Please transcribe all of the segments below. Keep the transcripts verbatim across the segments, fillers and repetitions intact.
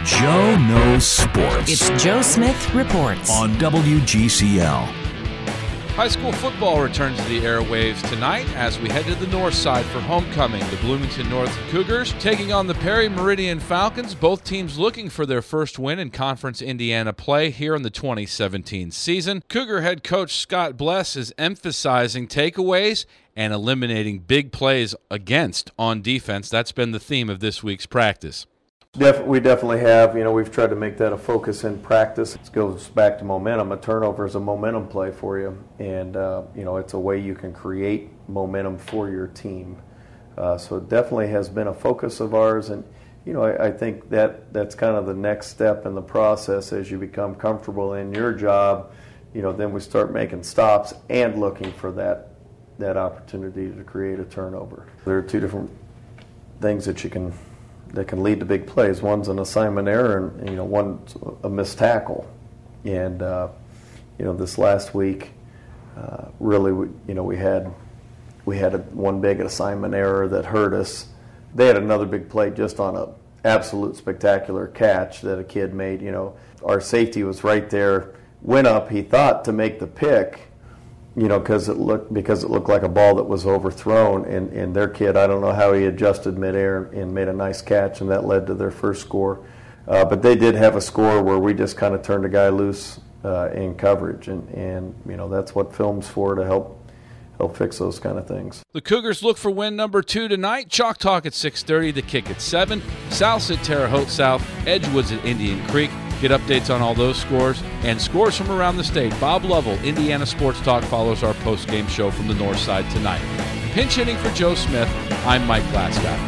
Joe Knows Sports. It's Joe Smith Reports on W G C L. High school football returns to the airwaves tonight as we head to the north side for homecoming. The Bloomington North Cougars taking on the Perry Meridian Falcons. Both teams looking for their first win in Conference Indiana play here in the twenty seventeen season. Cougar head coach Scott Bless is emphasizing takeaways and eliminating big plays against on defense. That's been the theme of this week's practice. Def- we definitely have. You know, we've tried to make that a focus in practice. It goes back to momentum. A turnover is a momentum play for you, and uh, you know, it's a way you can create momentum for your team. Uh, so it definitely has been a focus of ours, and you know, I, I think that that's kind of the next step in the process as you become comfortable in your job. You know, then we start making stops and looking for that that opportunity to create a turnover. There are two different things that you can. that can lead to big plays. One's an assignment error, and you know, one's a missed tackle. And uh, you know, this last week, uh, really, we, you know, we had we had a, one big assignment error that hurt us. They had another big play just on a absolute spectacular catch that a kid made. You know, our safety was right there, went up. He thought to make the pick. You know, because it looked because it looked like a ball that was overthrown, and, and their kid, I don't know how he adjusted midair and made a nice catch, and that led to their first score. Uh, but they did have a score where we just kind of turned a guy loose uh, in coverage, and, and you know, that's what film's for, to help help fix those kind of things. The Cougars look for win number two tonight. Chalk Talk at six thirty, the kick at seven. South at Terre Haute South, Edgewoods at Indian Creek. Get updates on all those scores and scores from around the state. Bob Lovell, Indiana Sports Talk, follows our post-game show from the north side tonight. Pinch hitting for Joe Smith, I'm Mike Glasgow.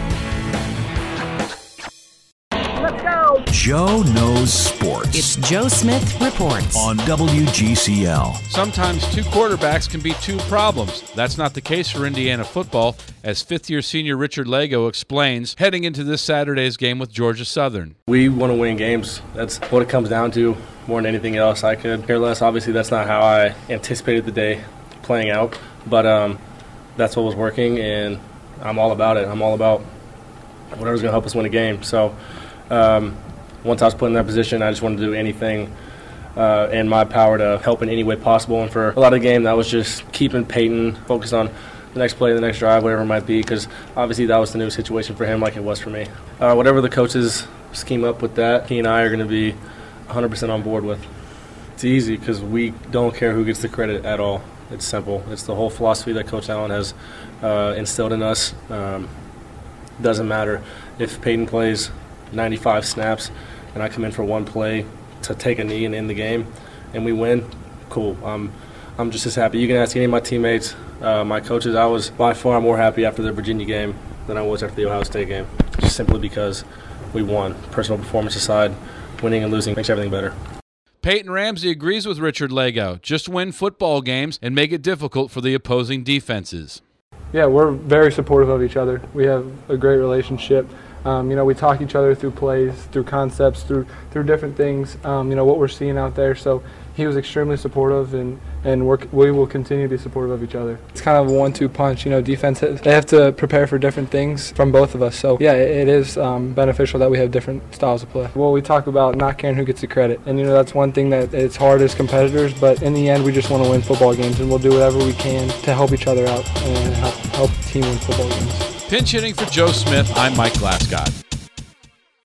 Let's go! Joe Knows Sports. It's Joe Smith Reports on W G C L. Sometimes two quarterbacks can be two problems. That's not the case for Indiana football, as fifth-year senior Richard Lego explains, heading into this Saturday's game with Georgia Southern. We want to win games. That's what it comes down to more than anything else. I could care less. Obviously, that's not how I anticipated the day playing out, but um, that's what was working, and I'm all about it. I'm all about whatever's going to help us win a game. So um, once I was put in that position, I just wanted to do anything uh, in my power to help in any way possible. And for a lot of the game, that was just keeping Peyton focused on the next play, the next drive, whatever it might be, because obviously that was the new situation for him like it was for me. Uh, whatever the coaches scheme up with that, he and I are going to be one hundred percent on board with. It's easy because we don't care who gets the credit at all. It's simple. It's the whole philosophy that Coach Allen has uh, instilled in us. Um, doesn't matter if Peyton plays ninety-five snaps and I come in for one play to take a knee and end the game and we win, cool. Um, I'm just as happy. You can ask any of my teammates, uh, my coaches. I was by far more happy after the Virginia game than I was after the Ohio State game, just simply because we won. Personal performance aside, winning and losing makes everything better. Peyton Ramsey agrees with Richard Lego. Just win football games and make it difficult for the opposing defenses. Yeah, we're very supportive of each other. We have a great relationship. Um, you know, we talk each other through plays, through concepts, through through different things, um, you know, what we're seeing out there. So he was extremely supportive, and, and we're, we will continue to be supportive of each other. It's kind of a one two punch. You know, defense, they have to prepare for different things from both of us. So, yeah, it, it is um, beneficial that we have different styles of play. Well, we talk about not caring who gets the credit. And, you know, that's one thing that it's hard as competitors, but in the end, we just want to win football games, and we'll do whatever we can to help each other out and help, help the team win football games. Pinch hitting for Joe Smith, I'm Mike Glasgow.